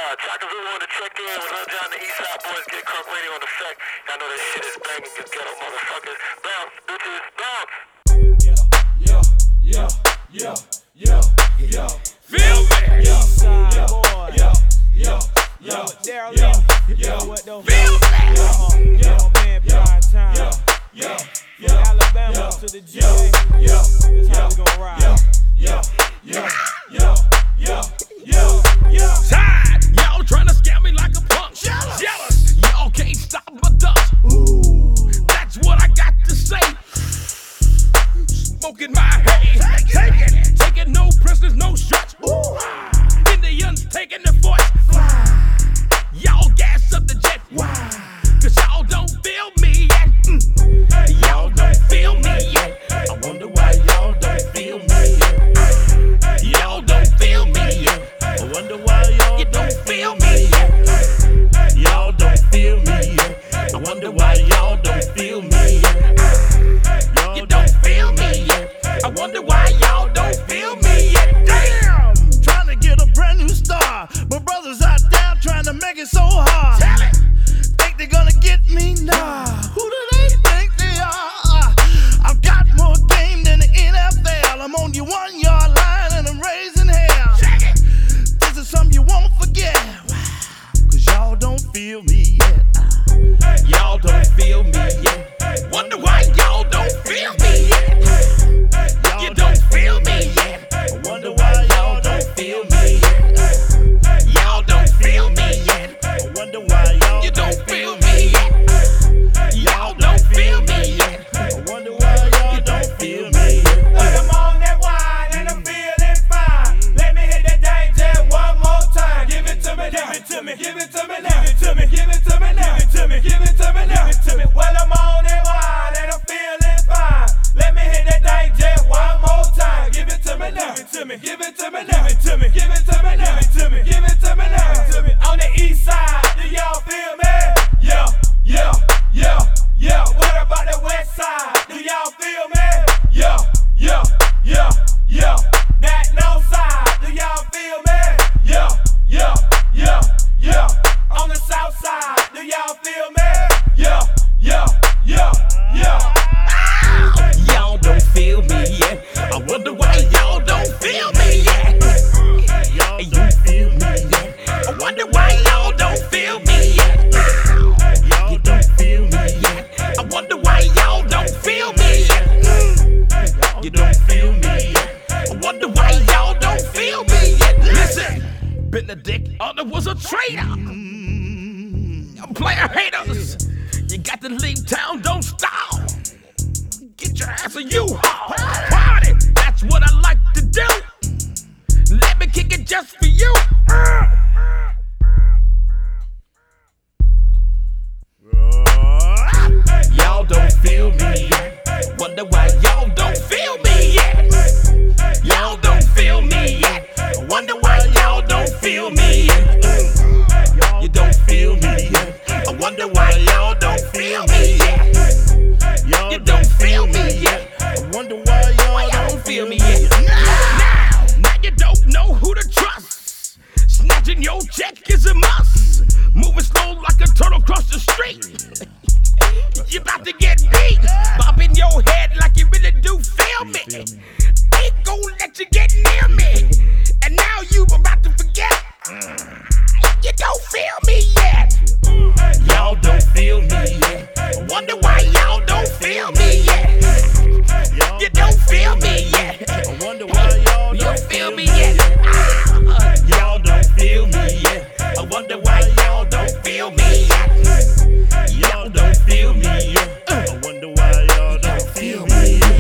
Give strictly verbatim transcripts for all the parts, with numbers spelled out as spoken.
Uh, Chockers, we want to check in with Lil Jon, the Eastside Boys, Get Crunk Radio on effect. Y'all know that shit is banging, you ghetto motherfuckers. Bounce, bitches, bounce. Yeah, yeah, yeah, yeah, yeah, yeah. Feel me? Yeah, Eastside yeah, boy. yeah, yeah, yeah, Daryl yeah, Lee. You yeah, know what though? Feel me? Uh-huh. yeah, My man, yeah, Prime Time. yeah, yeah, From yeah, Alabama yeah, to the G yeah, A. yeah, This how yeah, we gon' ride. yeah, yeah, yeah, yeah, yeah, yeah, yeah. Tired. Y'all tryna scare me like a punk. Jealous. Jealous. Y'all can't stop my dust. Ooh. That's what I got to say. Smoking my hay. Take it. Taking no prisoners, no shots. Ooh. Indians taking the force. Y'all gas up the jet. Why? Cause y'all don't feel me yet. Mm. Y'all don't feel me yet. I wonder why y'all don't feel me yet. Y'all don't feel me yet. I wonder why y'all don't feel me yet. Y'all don't feel me yet. I wonder why y'all don't feel me yet. You don't feel me yet. I wonder why y'all don't feel me yet. Damn! Trying to get a brand new star, but brothers out there trying to make it so hard. Tell it! Think they're gonna get me? Nah. Who do they think they are? I've got more game than the N F L. I'm on your one yard line and I'm raising hell. Check it! This is something you won't forget. Cause y'all don't feel me yet. Y'all don't feel me yet. Wonder why y'all don't feel me yet. Y'all You don't feel me yet. I wonder why y'all don't feel me yet. Y'all don't feel me yet. I wonder why y'all You don't feel me yet. Y'all don't feel me yet. I wonder why y'all don't feel me yet. When I'm on that wine and I'm feeling fine, let me hit that thing just one more time. Give it to me, give it to me, give it to me now, give it to me, give it to me now, give it to me, give it to me now, give it to me. When I'm on that wine and I'm feeling fine, let me hit that thing just one more time. Give it to me now, give it to me, give it to me now, give it to me, give it to me now, give it to me, give it to me now, give it to me. On the east side, do y'all feel me? Yeah, yeah, yeah, yeah. What about the west side? Do y'all feel me? Yeah, yeah, yeah, yeah. That north side, do y'all feel me? Yeah, yeah, yeah, yeah. On the south side, do y'all feel me? Yeah, yeah, yeah, yeah. Y'all don't feel me yet. I wonder why y'all don't feel me yet. Y'all You don't feel me yet. I wonder why y'all don't feel me yet. y'all You don't feel me yet. I wonder why y'all don't feel me yet. You don't feel me yet. I wonder why y'all don't feel me yet. Listen, Benedict Arthur was a traitor. Player haters, you got to leave town, don't stall. Get your ass a U-Haul. Party, that's what I like to do. Let me kick it just for you. Y'all don't feel me yet. Wonder why y'all don't feel me yet. Y'all don't feel me yet. Wonder why y'all don't feel me yet. You don't feel me yet. I wonder why y'all don't feel me yet. Y'all You don't feel me yet. I wonder why Why y'all y'all don't feel me yet? Now, now you don't know who to trust. Snatching your check is a must. Moving slow like a turtle across the street. You about to get beat. Bobbing your head like you really do feel me. Ain't gonna let you get near me. And now you about to forget. You don't feel me yet. Y'all don't feel me yet. I wonder why y'all don't feel me yet. You don't feel me yet. I wonder why y'all You don't don't feel me yet. Ah, y'all don't feel me yet. I wonder why y'all don't feel me yet. Y'all don't feel me yet. I wonder why y'all don't feel me yet.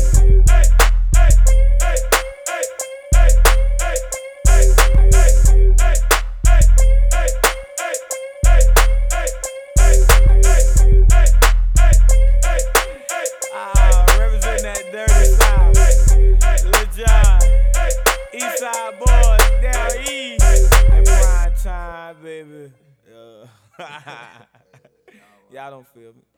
Ah, representing that dirty South. Lil Jon, Eastside Boys, down E, and Prime Time, baby. Uh, y'all don't feel me.